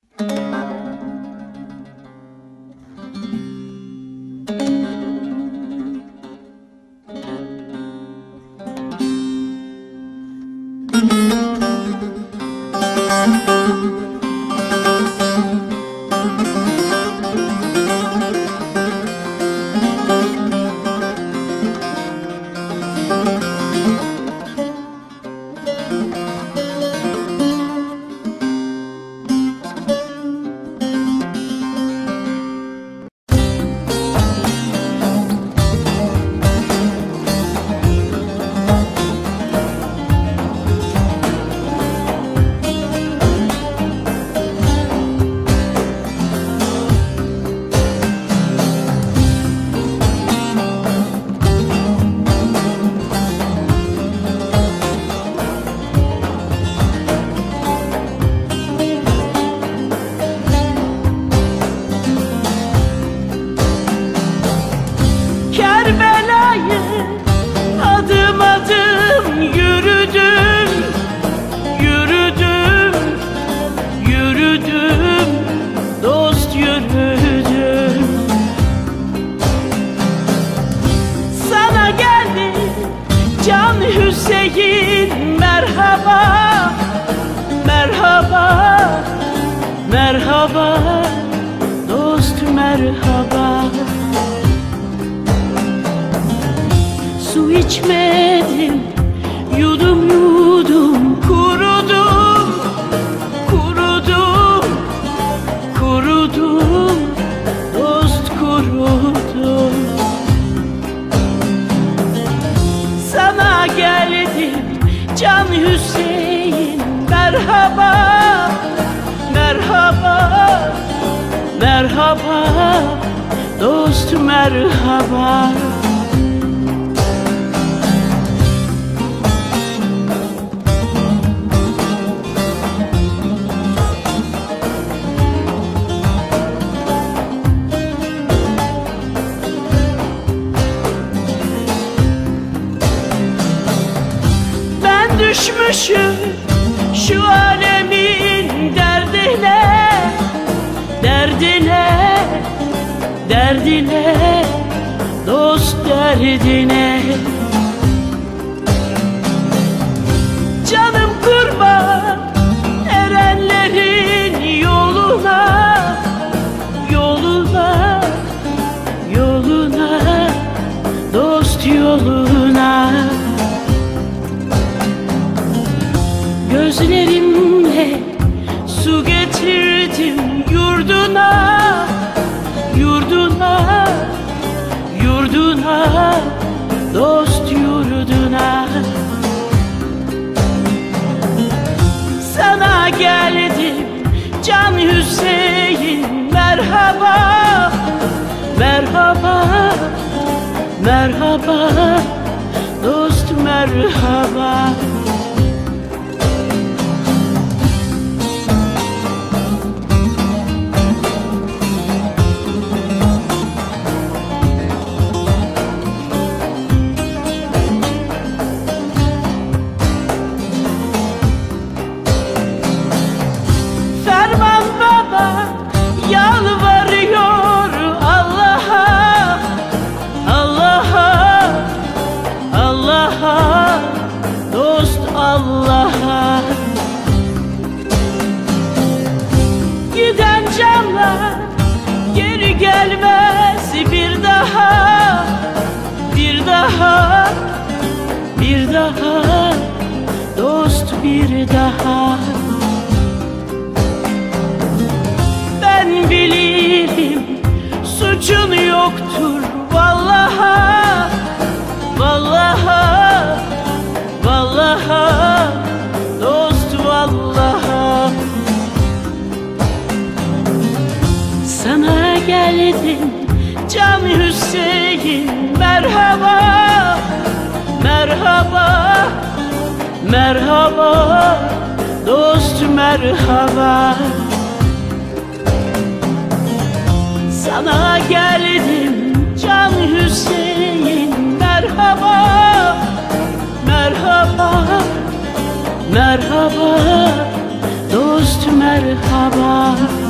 Kerbela'yı adım adım yürüdüm, yürüdüm, yürüdüm, dost yürüdüm. Sana geldi Can Hüseyin, merhaba, merhaba, merhaba, dost merhaba. Su içmedim, yudum yudum, kurudum, kurudum, kurudum, dost kurudum. Sana geldim Can Hüseyin, merhaba, merhaba, merhaba, dost merhaba. Düşmüşüm şu alemin derdine, derdine, derdine, dost derdine. Canım kurban erenlerin yoluna, yoluna, yoluna, dost yoluna. Gözlerimle su getirdim yurduna, yurduna, yurduna, dost yurduna. Sana geldim Can Hüseyin, merhaba, merhaba, merhaba, dost merhaba. Ferman Baba yalvarıyor Allah'a, Allah'a, Allah'a, dost Allah'a. Giden canlar geri gelmez bir daha, bir daha, bir daha, dost bir daha. Ben bilirim suçun yoktur vallaha, vallaha, vallaha, dost vallaha. Sana geldim Can Hüseyin, merhaba, merhaba, merhaba, dost merhaba. Sana geldim Can Hüseyin, merhaba, merhaba, merhaba, dost merhaba. merhaba.